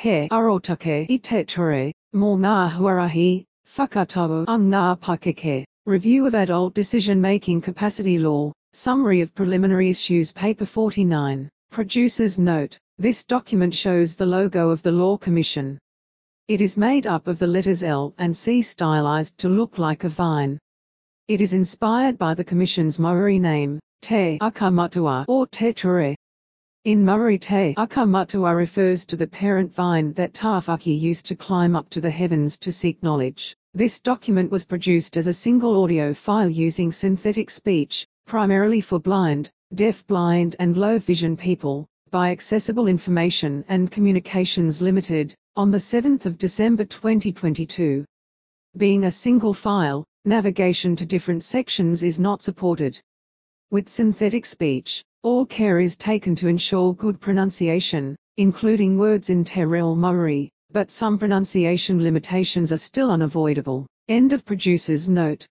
he arotake I teture, mo na huarahi, whakatau ang na pakeke. Review of Adult Decision-Making Capacity Law, Summary of Preliminary Issues Paper 49. Producer's note: this document shows the logo of the Law Commission. It is made up of the letters L and C stylized to look like a vine. It is inspired by the Commission's Maori name, Te Akamatua or Te Ture. In Maori, Te Akamatua refers to the parent vine that Tawhaki used to climb up to the heavens to seek knowledge. This document was produced as a single audio file using synthetic speech, primarily for blind, deaf-blind and low-vision people, by Accessible Information and Communications Limited, on the 7th of December 2022. Being a single file, navigation to different sections is not supported. With synthetic speech, all care is taken to ensure good pronunciation, including words in Te Reo Maori, but some pronunciation limitations are still unavoidable. End of producer's note.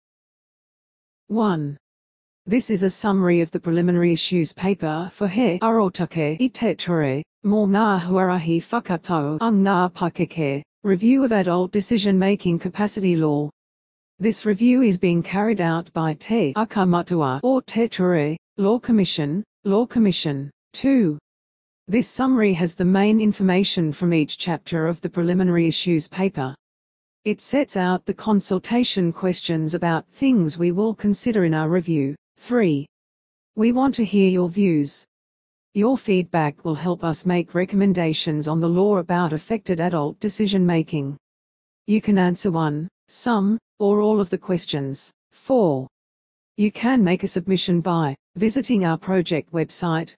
1. This is a summary of the preliminary issues paper for He Arotake I Te Ture, Mo Ngā Huarahi Whakatau ang Ngā Pakeke, Review of Adult Decision-Making Capacity Law. This review is being carried out by Te Akamatua or Te Ture, Law Commission, Law Commission. 2. This summary has the main information from each chapter of the preliminary issues paper. It sets out the consultation questions about things we will consider in our review. 3. We want to hear your views. Your feedback will help us make recommendations on the law about affected adult decision-making. You can answer one, some, or all of the questions. 4. You can make a submission by visiting our project website,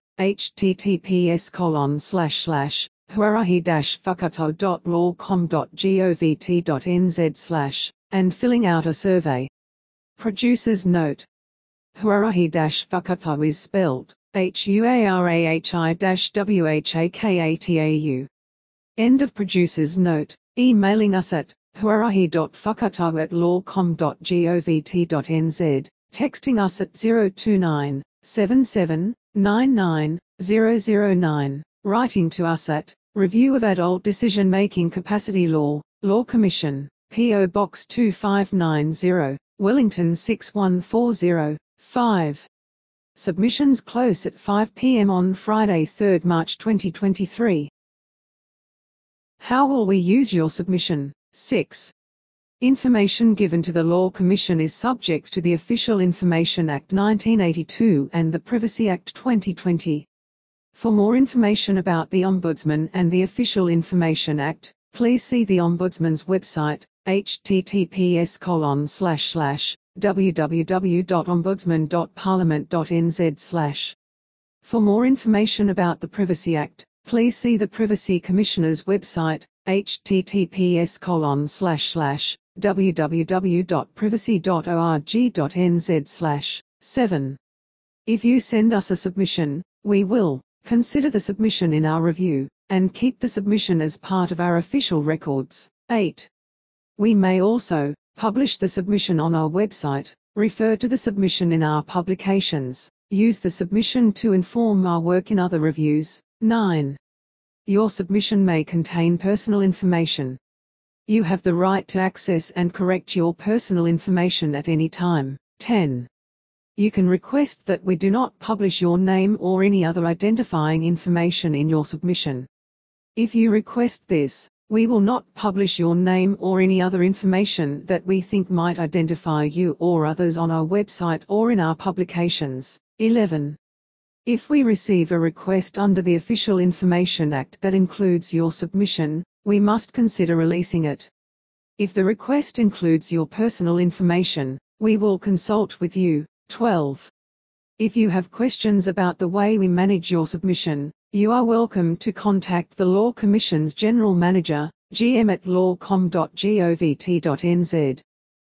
https://huarahi-whakatau.lawcom.govt.nz/ and filling out a survey. Producer's note: Huarahi-Whakatau is spelled Huarahi-Whakatau. End of producer's note. Emailing us at huarahi.whakatau@lawcom.govt.nz, texting us at 029 77 99 009, writing to us at Review of Adult Decision-Making Capacity Law, Law Commission, P.O. Box 2590, Wellington 61405. 5. Submissions close at 5 p.m. on Friday, 3 March 2023. How will we use your submission? 6. Information given to the Law Commission is subject to the Official Information Act 1982 and the Privacy Act 2020. For more information about the Ombudsman and the Official Information Act, please see the Ombudsman's website, https://www.ombudsman.parliament.nz/. For more information about the Privacy Act, please see the Privacy Commissioner's website, https://www.privacy.org.nz/. 7. If you send us a submission, we will consider the submission in our review, and keep the submission as part of our official records. 8. We may also publish the submission on our website, refer to the submission in our publications, use the submission to inform our work in other reviews. 9. Your submission may contain personal information. You have the right to access and correct your personal information at any time. 10. You can request that we do not publish your name or any other identifying information in your submission. If you request this, we will not publish your name or any other information that we think might identify you or others on our website or in our publications. 11. If we receive a request under the Official Information Act that includes your submission, we must consider releasing it. If the request includes your personal information, we will consult with you. 12. If you have questions about the way we manage your submission, you are welcome to contact the Law Commission's General Manager, gm@lawcom.govt.nz.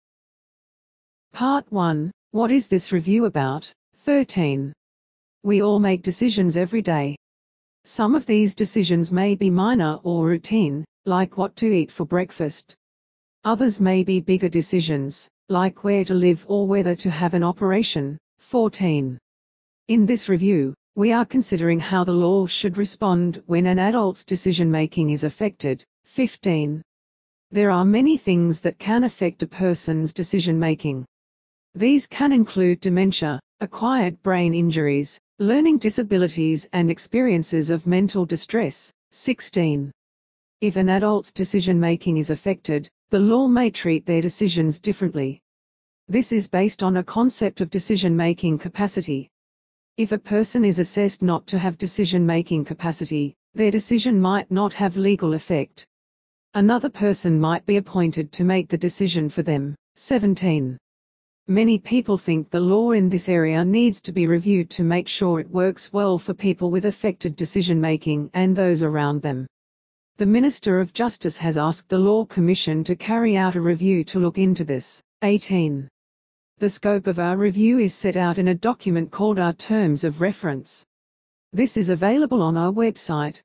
Part 1. What is this review about? 13. We all make decisions every day. Some of these decisions may be minor or routine, like what to eat for breakfast. Others may be bigger decisions, like where to live or whether to have an operation. 14. In this review, We are considering how the law should respond when an adult's decision-making is affected. 15. There are many things that can affect a person's decision-making. These can include dementia, acquired brain injuries, learning disabilities and experiences of mental distress. 16. If an adult's decision-making is affected, the law may treat their decisions differently. This is based on a concept of decision-making capacity. If a person is assessed not to have decision-making capacity, their decision might not have legal effect. Another person might be appointed to make the decision for them. 17. Many people think the law in this area needs to be reviewed to make sure it works well for people with affected decision-making and those around them. The Minister of Justice has asked the Law Commission to carry out a review to look into this. 18. The scope of our review is set out in a document called our Terms of Reference. This is available on our website,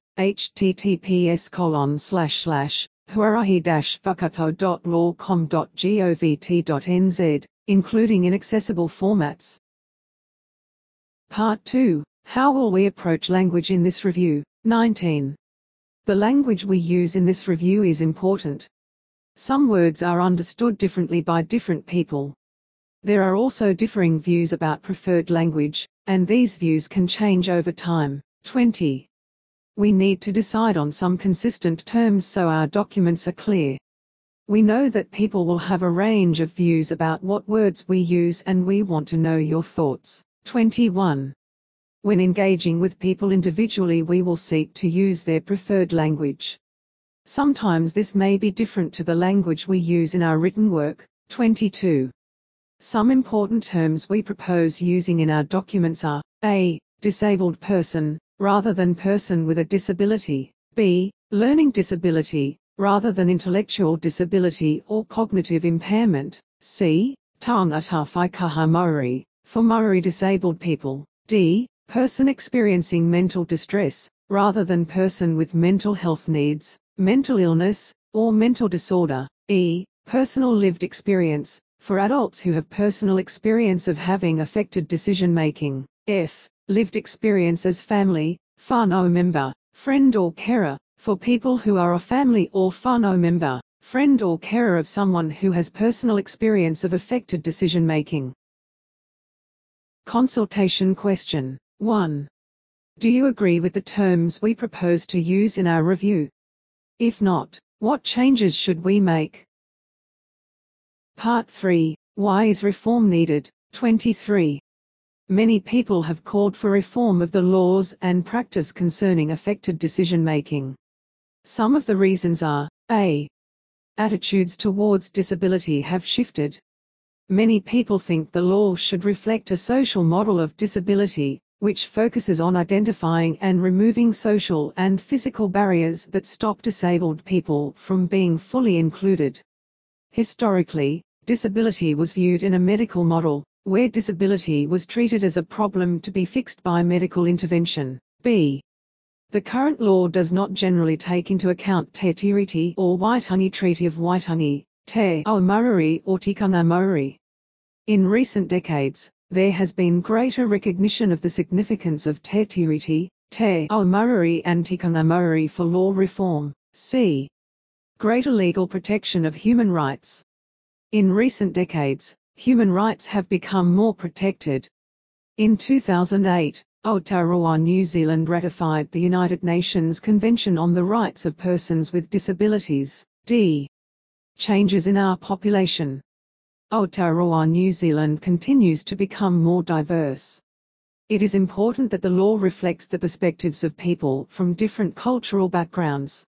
https://huarahi-whakato.lawcom.govt.nz, including in accessible formats. Part 2. How will we approach language in this review? 19. The language we use in this review is important. Some words are understood differently by different people. There are also differing views about preferred language, and these views can change over time. 20. We need to decide on some consistent terms so our documents are clear. We know that people will have a range of views about what words we use, and we want to know your thoughts. 21. When engaging with people individually, we will seek to use their preferred language. Sometimes this may be different to the language we use in our written work. 22. Some important terms we propose using in our documents are a. Disabled person, rather than person with a disability. b. Learning disability, rather than intellectual disability or cognitive impairment. c. Taongata whaikaha Maori, for Maori disabled people. d. Person experiencing mental distress, rather than person with mental health needs, mental illness, or mental disorder. e. Personal lived experience, for adults who have personal experience of having affected decision-making. f. Lived experience as family, whānau member, friend or carer, for people who are a family or whānau member, friend or carer of someone who has personal experience of affected decision-making. Consultation question. 1. Do you agree with the terms we propose to use in our review? If not, what changes should we make? Part 3. Why is reform needed? 23. Many people have called for reform of the laws and practice concerning affected decision-making. Some of the reasons are: a. Attitudes towards disability have shifted. Many people think the law should reflect a social model of disability, which focuses on identifying and removing social and physical barriers that stop disabled people from being fully included. Historically, disability was viewed in a medical model, where disability was treated as a problem to be fixed by medical intervention. b. The current law does not generally take into account Te Tiriti or Waitangi Treaty of Waitangi, Te Ao Maori or Tikanga Maori. In recent decades, there has been greater recognition of the significance of Te Tiriti, Te Ao Maori and Tikanga Maori for law reform. c. Greater legal protection of human rights. In recent decades, human rights have become more protected. In 2008, Aotearoa, New Zealand ratified the United Nations Convention on the Rights of Persons with Disabilities. d. Changes in our population. Aotearoa, New Zealand continues to become more diverse. It is important that the law reflects the perspectives of people from different cultural backgrounds.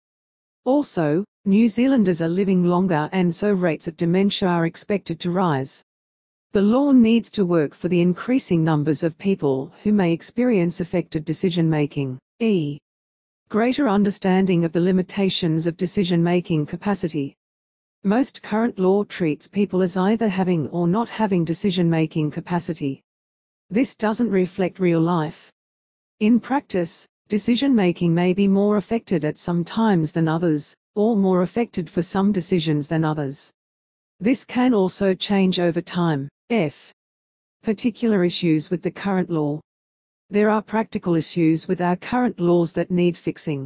Also, New Zealanders are living longer, and so rates of dementia are expected to rise. The law needs to work for the increasing numbers of people who may experience affected decision-making. e. Greater understanding of the limitations of decision-making capacity. Most current law treats people as either having or not having decision-making capacity. This doesn't reflect real life. In practice, decision-making may be more affected at some times than others, or more affected for some decisions than others. This can also change over time. F. Particular issues with the current law. There are practical issues with our current laws that need fixing.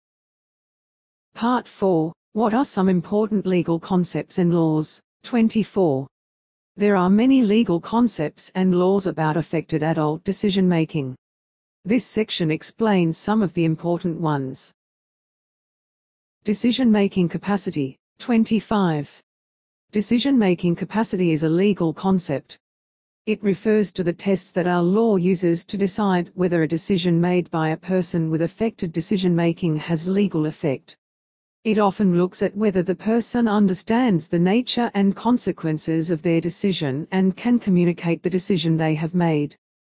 Part 4. What are some important legal concepts and laws? 24. There are many legal concepts and laws about affected adult decision-making. This section explains some of the important ones. Decision-making capacity. 25. Decision-making capacity is a legal concept. It refers to the tests that our law uses to decide whether a decision made by a person with affected decision-making has legal effect. It often looks at whether the person understands the nature and consequences of their decision and can communicate the decision they have made.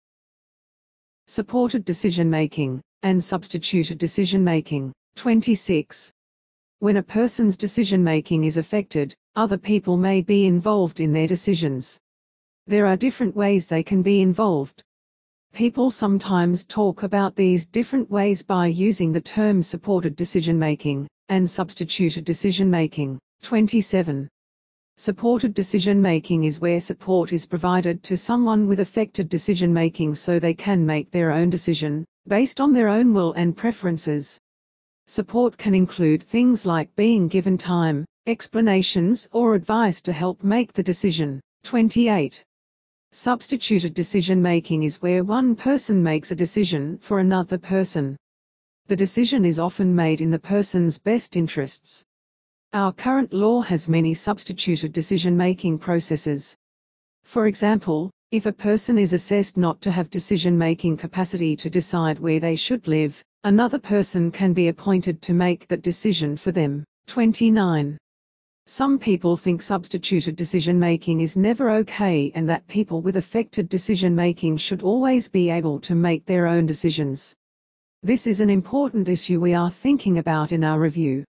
Supported decision-making and substituted decision-making. 26. When a person's decision-making is affected, other people may be involved in their decisions. There are different ways they can be involved. People sometimes talk about these different ways by using the term supported decision-making and substituted decision-making. 27. Supported decision-making is where support is provided to someone with affected decision-making so they can make their own decision, based on their own will and preferences. Support can include things like being given time, explanations or advice to help make the decision. 28. Substituted decision-making is where one person makes a decision for another person. The decision is often made in the person's best interests. Our current law has many substituted decision-making processes. For example, if a person is assessed not to have decision-making capacity to decide where they should live, another person can be appointed to make that decision for them. 29. Some people think substituted decision-making is never okay and that people with affected decision-making should always be able to make their own decisions. This is an important issue we are thinking about in our review.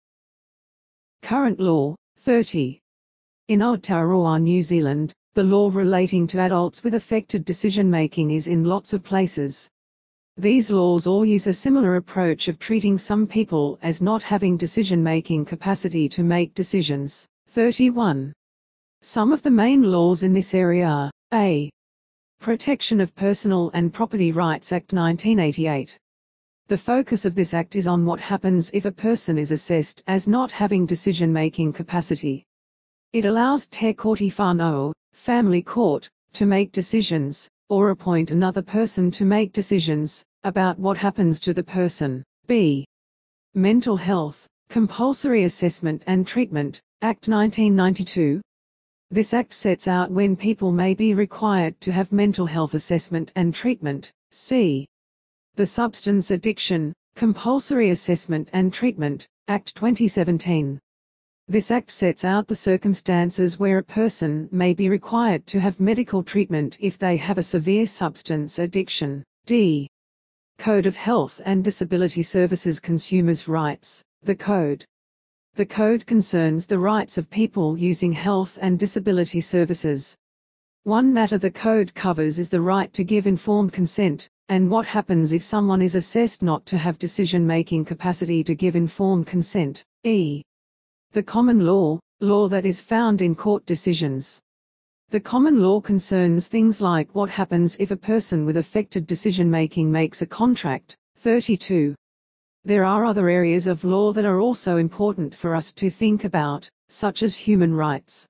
Current law. 30. In Aotearoa, New Zealand, the law relating to adults with affected decision-making is in lots of places. These laws all use a similar approach of treating some people as not having decision-making capacity to make decisions. 31. Some of the main laws in this area are A. Protection of Personal and Property Rights Act 1988. The focus of this act is on what happens if a person is assessed as not having decision-making capacity. It allows Te Koti Whanau, family court, to make decisions, or appoint another person to make decisions, about what happens to the person. B. Mental Health, Compulsory Assessment and Treatment, Act 1992. This act sets out when people may be required to have mental health assessment and treatment. C. The Substance Addiction, Compulsory Assessment and Treatment, Act 2017. This act sets out the circumstances where a person may be required to have medical treatment if they have a severe substance addiction. D. Code of Health and Disability Services Consumers' Rights, the Code. The Code concerns the rights of people using health and disability services. One matter the Code covers is the right to give informed consent, and what happens if someone is assessed not to have decision-making capacity to give informed consent. E. The Common Law, law that is found in court decisions. The common law concerns things like what happens if a person with affected decision-making makes a contract. 32. There are other areas of law that are also important for us to think about, such as human rights.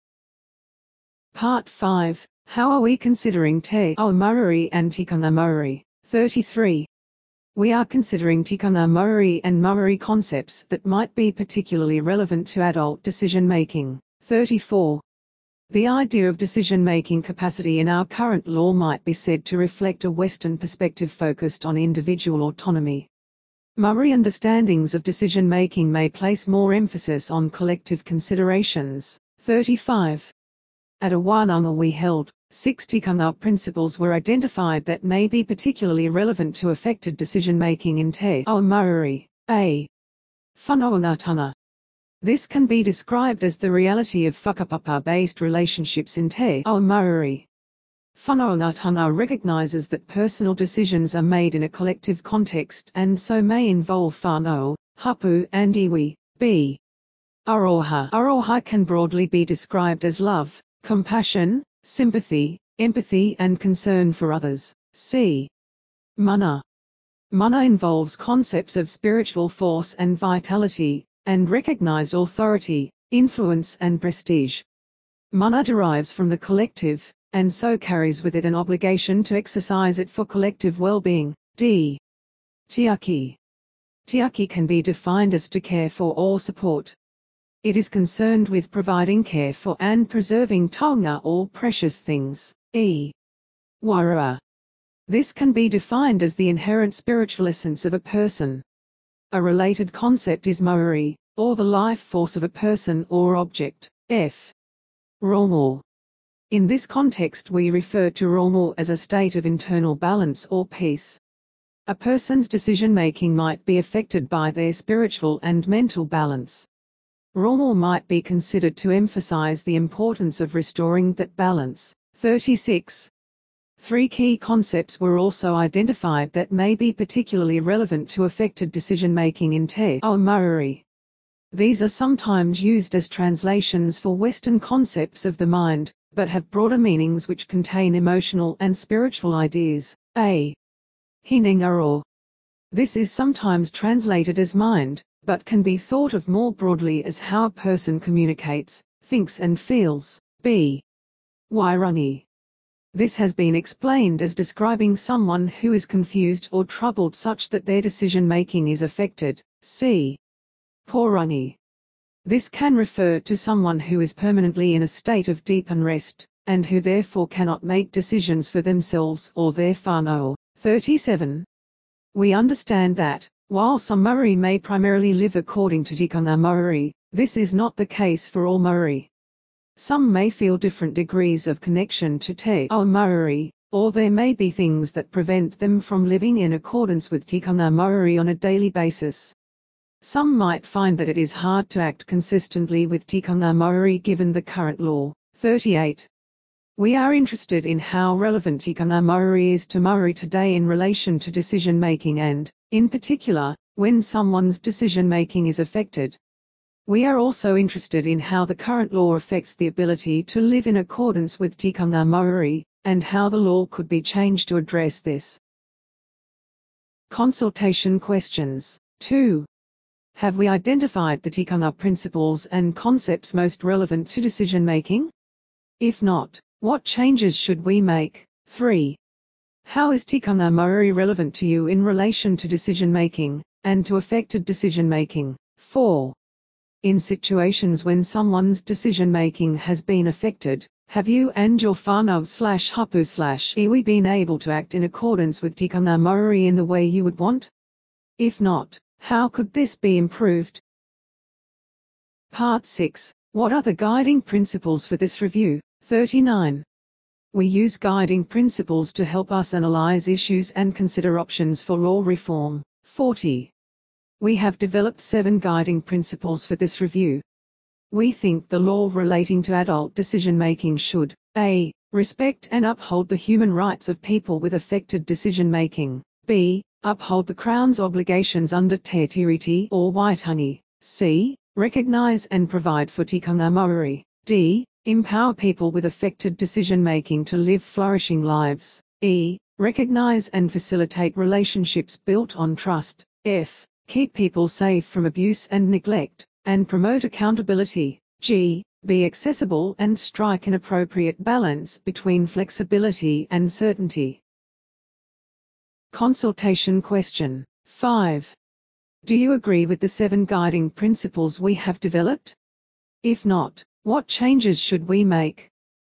Part 5. How are we considering Te Ao Maori and Tikanga Maori? 33. We are considering Tikanga Maori and Maori concepts that might be particularly relevant to adult decision-making. 34. The idea of decision-making capacity in our current law might be said to reflect a Western perspective focused on individual autonomy. Maori understandings of decision-making may place more emphasis on collective considerations. 35. At a wānanga we held, 6 tikanga principles were identified that may be particularly relevant to affected decision-making in Te Ao Maori. A. Whanaungatanga. This can be described as the reality of whakapapa-based relationships in Te Ao Maori. Whanaungatanga recognizes that personal decisions are made in a collective context and so may involve whānau, hapu and iwi. B. Aroha. Aroha can broadly be described as love, compassion, sympathy, empathy and concern for others. C. Mana. Mana involves concepts of spiritual force and vitality, and recognized authority, influence and prestige. Mana derives from the collective, and so carries with it an obligation to exercise it for collective well-being. D. Tiaki. Tiaki can be defined as to care for or support. It is concerned with providing care for and preserving taonga or precious things. E. Wairua. This can be defined as the inherent spiritual essence of a person. A related concept is mauri, or the life force of a person or object. F. Rongo. In this context we refer to rongo as a state of internal balance or peace. A person's decision-making might be affected by their spiritual and mental balance. Rongo might be considered to emphasize the importance of restoring that balance. 36. Three key concepts were also identified that may be particularly relevant to affected decision-making in Te Ao Maori. These are sometimes used as translations for Western concepts of the mind, but have broader meanings which contain emotional and spiritual ideas. A. Hinengaro. This is sometimes translated as mind, but can be thought of more broadly as how a person communicates, thinks and feels. B. Wairangi. This has been explained as describing someone who is confused or troubled such that their decision-making is affected. C. Porangi. This can refer to someone who is permanently in a state of deep unrest, and who therefore cannot make decisions for themselves or their whānau. 37. We understand that, while some Maori may primarily live according to tikanga Maori, this is not the case for all Maori. Some may feel different degrees of connection to Te Ao Maori, or there may be things that prevent them from living in accordance with tikanga Maori on a daily basis. Some might find that it is hard to act consistently with tikanga Maori given the current law. 38. We are interested in how relevant tikanga Maori is to Maori today in relation to decision-making and, in particular, when someone's decision-making is affected. We are also interested in how the current law affects the ability to live in accordance with tikanga Maori, and how the law could be changed to address this. Consultation questions. 2. Have we identified the tikanga principles and concepts most relevant to decision-making? If not, what changes should we make? 3. How is tikanga Maori relevant to you in relation to decision-making, and to affected decision-making? 4. In situations when someone's decision-making has been affected, have you and your whānau/hapu/iwi been able to act in accordance with tikanga Maori in the way you would want? If not, how could this be improved? Part 6. What are the guiding principles for this review? 39. We use guiding principles to help us analyze issues and consider options for law reform. 40. We have developed 7 guiding principles for this review. We think the law relating to adult decision-making should a. Respect and uphold the human rights of people with affected decision-making. b. Uphold the Crown's obligations under Te Tiriti or Waitangi. c. Recognize and provide for tikanga Maori. d. Empower people with affected decision-making to live flourishing lives. e. Recognize and facilitate relationships built on trust. f. Keep people safe from abuse and neglect, and promote accountability. g. Be accessible and strike an appropriate balance between flexibility and certainty. Consultation question. 5. Do you agree with the 7 guiding principles we have developed? If not, what changes should we make?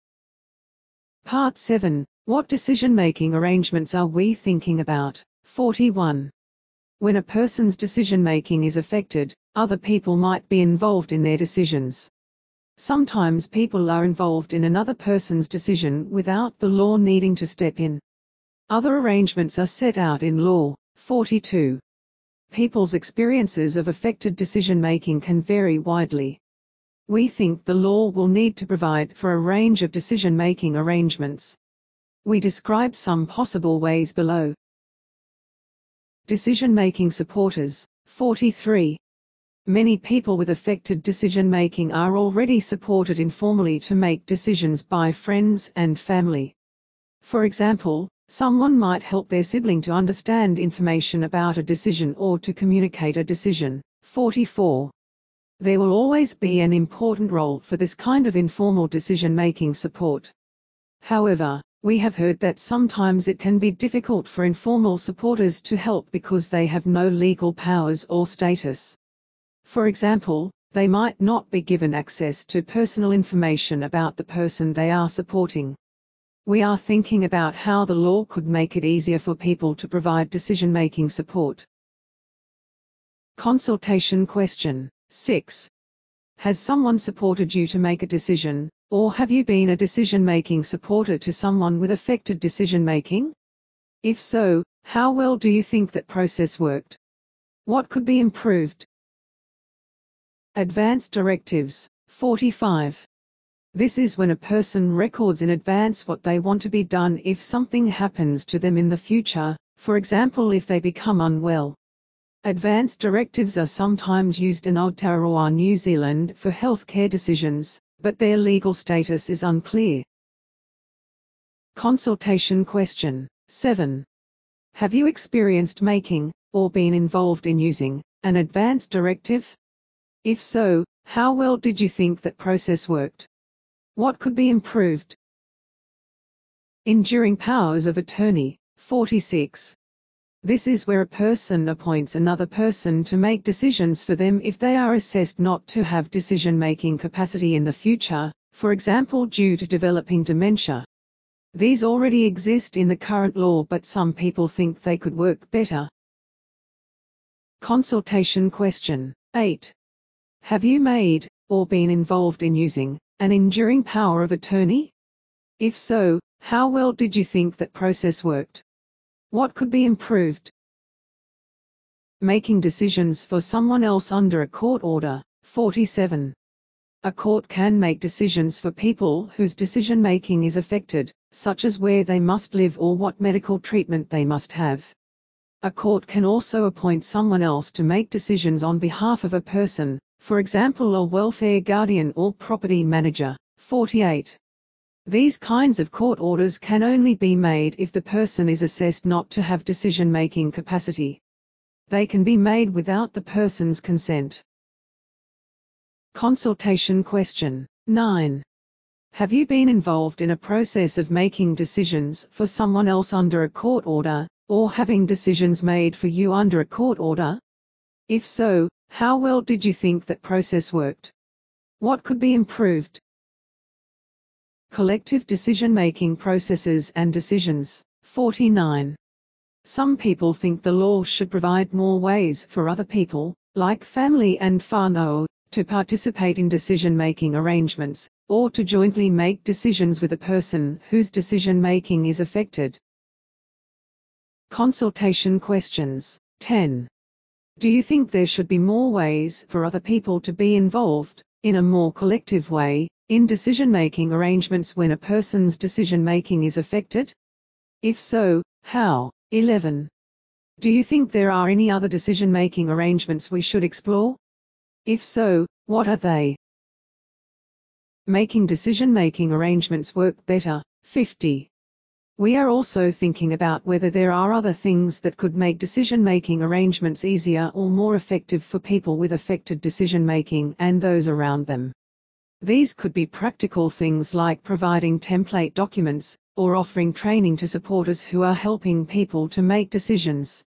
Part 7. What decision-making arrangements are we thinking about? 41. When a person's decision-making is affected, other people might be involved in their decisions. Sometimes people are involved in another person's decision without the law needing to step in. Other arrangements are set out in law. 42. People's experiences of affected decision-making can vary widely. We think the law will need to provide for a range of decision-making arrangements. We describe some possible ways below. Decision-making supporters. 43. Many people with affected decision-making are already supported informally to make decisions by friends and family. For example, Someone might help their sibling to understand information about a decision or to communicate a decision. 44. There will always be an important role for this kind of informal decision-making support. However, we have heard that sometimes it can be difficult for informal supporters to help because they have no legal powers or status. For example, they might not be given access to personal information about the person they are supporting. We are thinking about how the law could make it easier for people to provide decision-making support. Consultation question 6. Has someone supported you to make a decision, or have you been a decision-making supporter to someone with affected decision-making? If so, how well do you think that process worked? What could be improved? Advance directives. 45. This is when a person records in advance what they want to be done if something happens to them in the future, for example if they become unwell. Advance directives are sometimes used in Aotearoa, New Zealand for healthcare decisions, but their legal status is unclear. Consultation question 7. Have you experienced making, or been involved in using, an advance directive? If so, how well did you think that process worked? What could be improved? Enduring powers of attorney. 46. This is where a person appoints another person to make decisions for them if they are assessed not to have decision-making capacity in the future, for example due to developing dementia. These already exist in the current law, but some people think they could work better. Consultation question 8. Have you made, or been involved in using, an enduring power of attorney? If so, how well did you think that process worked? What could be improved? Making decisions for someone else under a court order. 47. A court can make decisions for people whose decision-making is affected, such as where they must live or what medical treatment they must have. A court can also appoint someone else to make decisions on behalf of a person, for example a welfare guardian or property manager. 48. These kinds of court orders can only be made if the person is assessed not to have decision-making capacity. They can be made without the person's consent. Consultation question 9. Have you been involved in a process of making decisions for someone else under a court order, or having decisions made for you under a court order? If so, how well did you think that process worked? What could be improved? Collective decision-making processes and decisions. 49. Some people think the law should provide more ways for other people, like family and whānau, to participate in decision-making arrangements, or to jointly make decisions with a person whose decision-making is affected. Consultation questions. 10. Do you think there should be more ways for other people to be involved, in a more collective way, in decision-making arrangements when a person's decision-making is affected? If so, how? 11. Do you think there are any other decision-making arrangements we should explore? If so, what are they? Making decision-making arrangements work better. 50. We are also thinking about whether there are other things that could make decision-making arrangements easier or more effective for people with affected decision-making and those around them. These could be practical things like providing template documents, or offering training to supporters who are helping people to make decisions.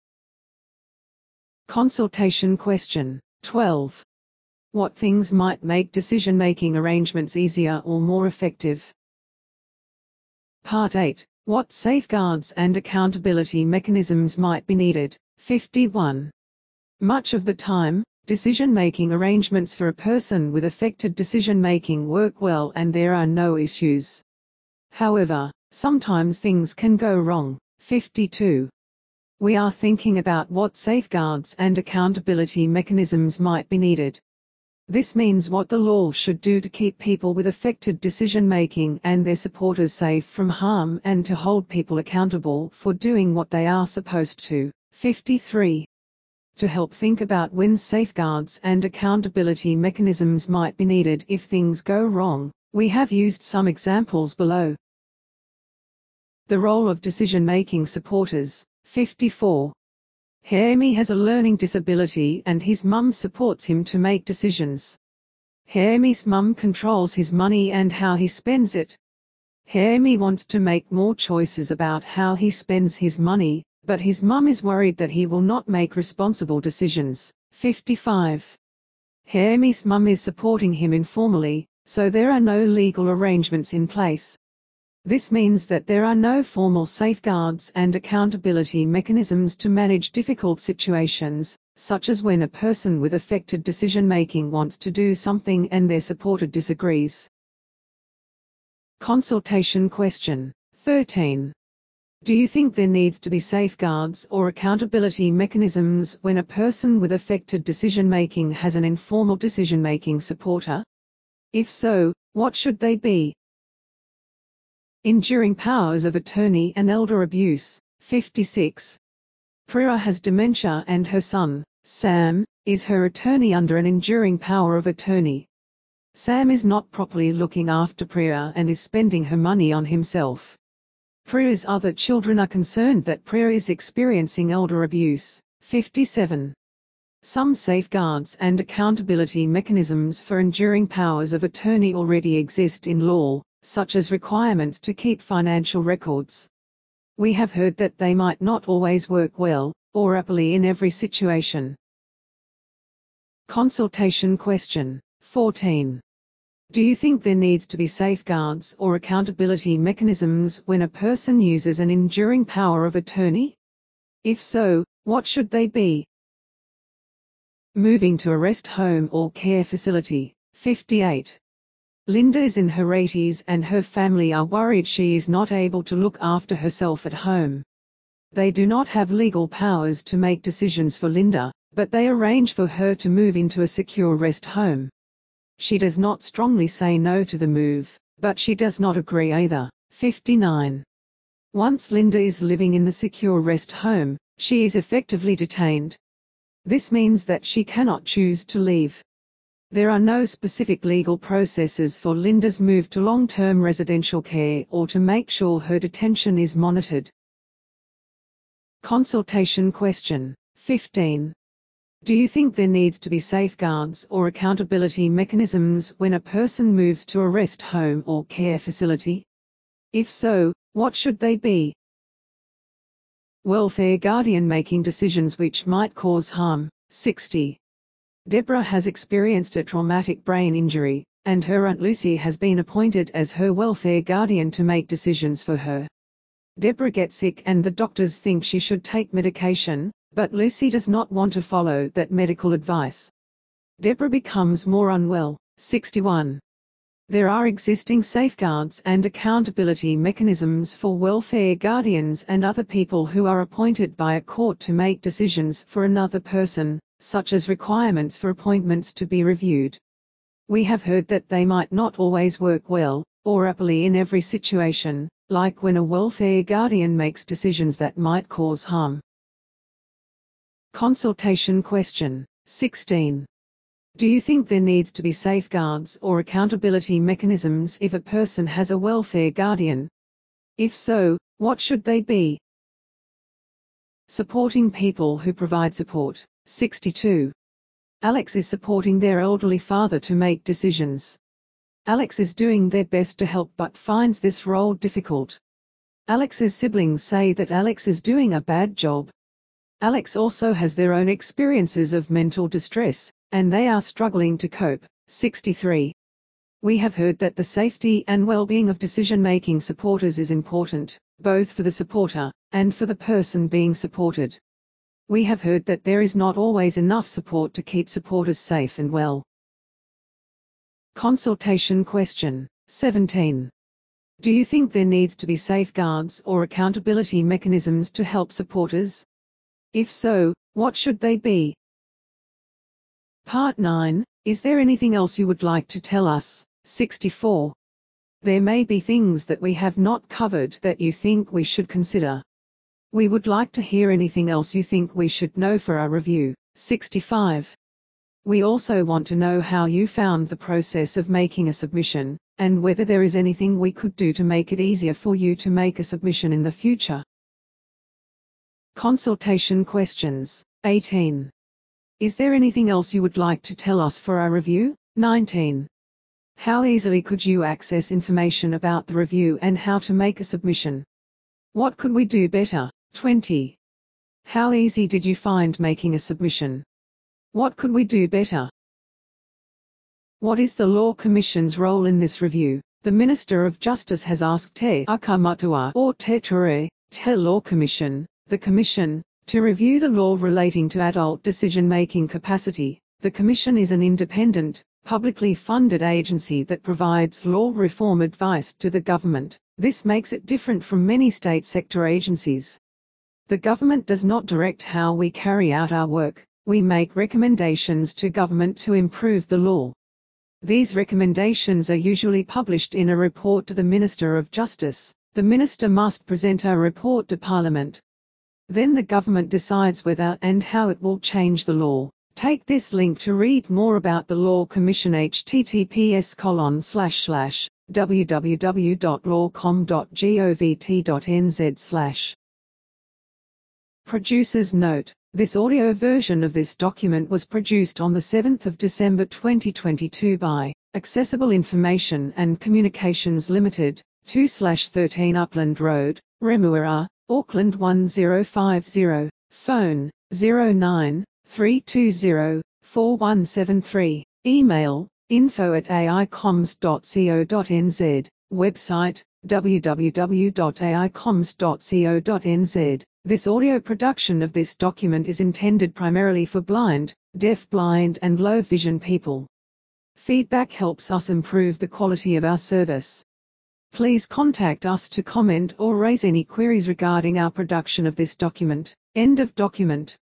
Consultation question 12. What things might make decision-making arrangements easier or more effective? Part 8. What safeguards and accountability mechanisms might be needed? 51. Much of the time, decision-making arrangements for a person with affected decision-making work well and there are no issues. However, sometimes things can go wrong. 52. We are thinking about what safeguards and accountability mechanisms might be needed. This means what the law should do to keep people with affected decision-making and their supporters safe from harm and to hold people accountable for doing what they are supposed to. 53. To help think about when safeguards and accountability mechanisms might be needed if things go wrong, we have used some examples below. The role of decision-making supporters. 54. Jeremy has a learning disability and his mum supports him to make decisions. Jeremy's mum controls his money and how he spends it. Jeremy wants to make more choices about how he spends his money, but his mum is worried that he will not make responsible decisions. 55. Jeremy's mum is supporting him informally, so there are no legal arrangements in place. This means that there are no formal safeguards and accountability mechanisms to manage difficult situations, such as when a person with affected decision-making wants to do something and their supporter disagrees. Consultation question. 13. Do you think there needs to be safeguards or accountability mechanisms when a person with affected decision-making has an informal decision-making supporter? If so, what should they be? Enduring powers of attorney and elder abuse. 56. Priya has dementia and her son, Sam, is her attorney under an enduring power of attorney. Sam is not properly looking after Priya and is spending her money on himself. Priya's other children are concerned that Priya is experiencing elder abuse. 57. Some safeguards and accountability mechanisms for enduring powers of attorney already exist in law, such as requirements to keep financial records. We have heard that they might not always work well, or happily in every situation. Consultation question. 14. Do you think there needs to be safeguards or accountability mechanisms when a person uses an enduring power of attorney? If so, what should they be? Moving to a rest home or care facility. 58. Linda is in her 80s and her family are worried she is not able to look after herself at home. They do not have legal powers to make decisions for Linda, but they arrange for her to move into a secure rest home. She does not strongly say no to the move, but she does not agree either. 59. Once Linda is living in the secure rest home, she is effectively detained. This means that she cannot choose to leave. There are no specific legal processes for Linda's move to long-term residential care or to make sure her detention is monitored. Consultation question. 15. Do you think there needs to be safeguards or accountability mechanisms when a person moves to a rest home or care facility? If so, what should they be? Welfare guardian making decisions which might cause harm. 60. Deborah has experienced a traumatic brain injury, and her Aunt Lucy has been appointed as her welfare guardian to make decisions for her. Deborah gets sick and the doctors think she should take medication, but Lucy does not want to follow that medical advice. Deborah becomes more unwell. 61. There are existing safeguards and accountability mechanisms for welfare guardians and other people who are appointed by a court to make decisions for another person, such as requirements for appointments to be reviewed. We have heard that they might not always work well, or happily in every situation, like when a welfare guardian makes decisions that might cause harm. Consultation question. 16. Do you think there needs to be safeguards or accountability mechanisms if a person has a welfare guardian? If so, what should they be? Supporting people who provide support. 62. Alex is supporting their elderly father to make decisions. Alex is doing their best to help but finds this role difficult. Alex's siblings say that Alex is doing a bad job. Alex also has their own experiences of mental distress, and they are struggling to cope. 63. We have heard that the safety and well-being of decision-making supporters is important, both for the supporter and for the person being supported. We have heard that there is not always enough support to keep supporters safe and well. Consultation question. 17. Do you think there needs to be safeguards or accountability mechanisms to help supporters? If so, what should they be? Part 9. Is there anything else you would like to tell us? 64. There may be things that we have not covered that you think we should consider. We would like to hear anything else you think we should know for our review. 65. We also want to know how you found the process of making a submission, and whether there is anything we could do to make it easier for you to make a submission in the future. Consultation questions. 18. Is there anything else you would like to tell us for our review? 19. How easily could you access information about the review and how to make a submission? What could we do better? 20. How easy did you find making a submission? What could we do better? What is the Law Commission's role in this review? The Minister of Justice has asked Te Akamatua or Te Ture, Te Law Commission, the Commission, to review the law relating to adult decision-making capacity. The Commission is an independent, publicly funded agency that provides law reform advice to the government. This makes it different from many state sector agencies. The government does not direct how we carry out our work. We make recommendations to government to improve the law. These recommendations are usually published in a report to the Minister of Justice. The Minister must present a report to Parliament. Then the government decides whether and how it will change the law. Take this link to read more about the Law Commission: https://www.lawcom.govt.nz/. Producer's note: this audio version of this document was produced on the 7th of December 2022 by Accessible Information and Communications Limited, 2/13 Upland Road, Remuera, Auckland 1050, phone 09-320-4173, email info@aicoms.co.nz, website www.aicoms.co.nz. This audio production of this document is intended primarily for blind, deaf-blind and low-vision people. Feedback helps us improve the quality of our service. Please contact us to comment or raise any queries regarding our production of this document. End of document.